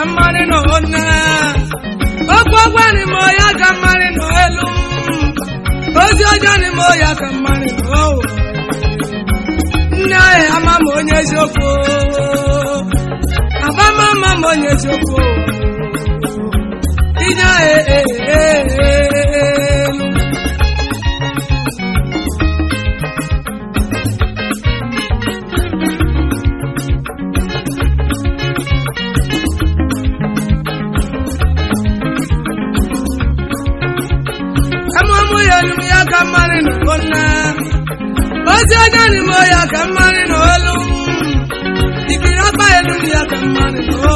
kamari no ona. Ogwagwa ni moya kamari no elu. Ozi ojo ni moya kamari no. Nae amama onye eziokwu. Abama mama onye eziokwu. Ija Amamu yelu ya kamari no kona. Ozi ajani moya kamari no elu. Ikirapa yelu ya kamari no.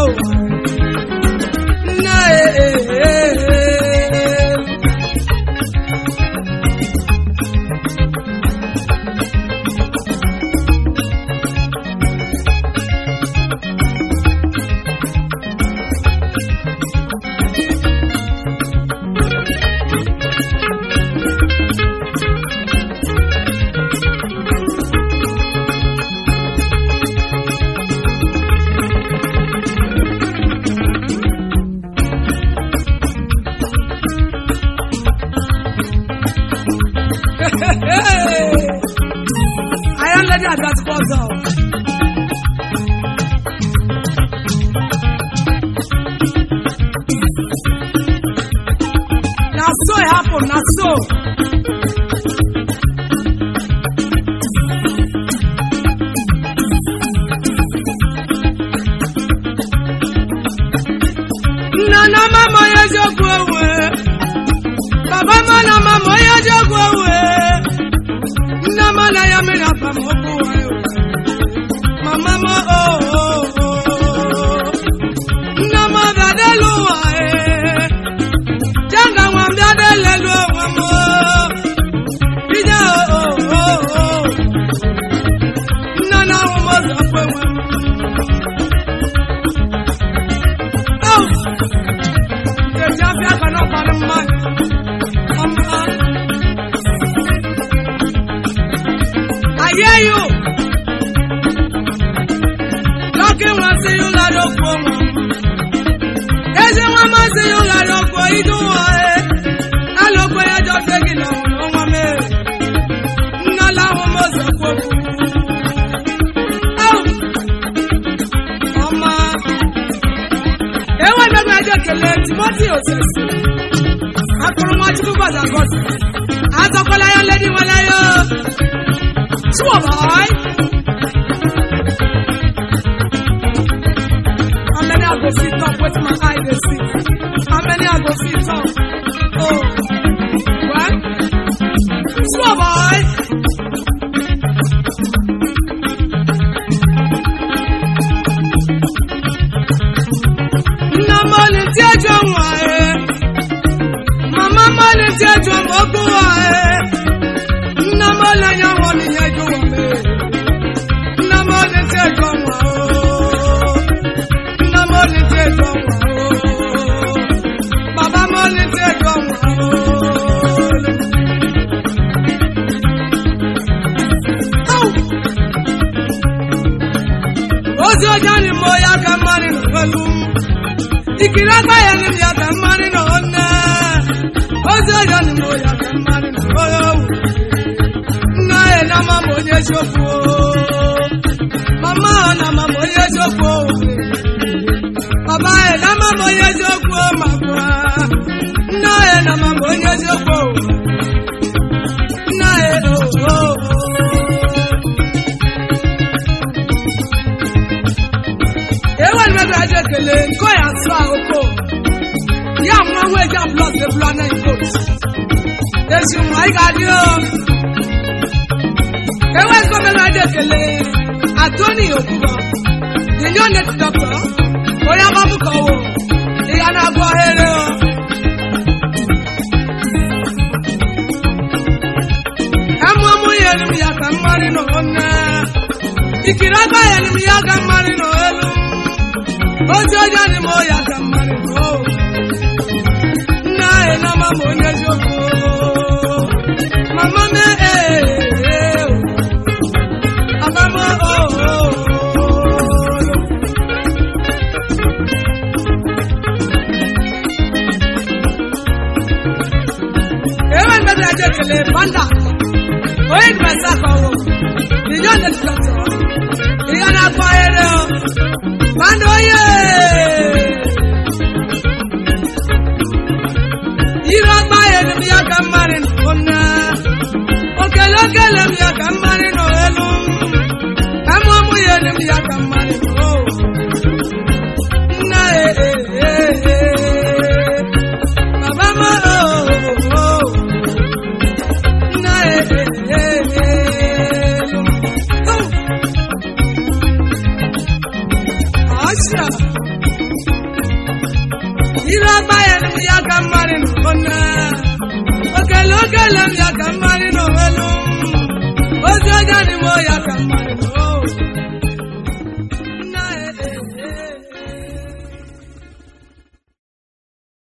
I am ready at that puzzle. Now so it happened, now so. Nana mama yajoku ewe. Baba mana mama yajoku ewe. Nama na ya me na pa mo ku wa yo. Mama mo Nama da de lu wa Janga wa mda de le lu wa mo. Ija Nana wa mo za pe wa. Ke jafia kana pa na ma. I hear you. Talking one say you got up for me. There's a woman say you got up for you. I look where you just taking on my man. Nala almost a quote. Oh, Mama. They want to graduate to learn Timothy yourself. I couldn't watch you as I got. As a Collier lady, when I Sure, boy. How many I go sit up with my eye they see? How many I go sit up? Oh, what? Sure, boy. No money, teacher, why? Mama, money, teacher, why? No money, you want me. Jani moya kamari no kalu ikiraka ya ni ya kamari no na ozo jani moya kamari no na ela mama onye shofu mama na mama onye shofu baba ela mama onye shofu mama na ela mama onye shofu na ela Go and swallow. Yeah, I'm not waiting to blood the blood and goats. There's you, my God, you. There was no idea. Antonio, the young next doctor, or your mama call. The Anna go ahead. I'm one way, and we are marrying on. If you're not buying me, I can marry no. Ojo jani moya kamari no. Na ena mama onye joko. Mama me Abama le panda. Oye gbèsè kọ̀wọ̀. Ìjọ́ de tutọ̀. Ìyá náà fọ eré o.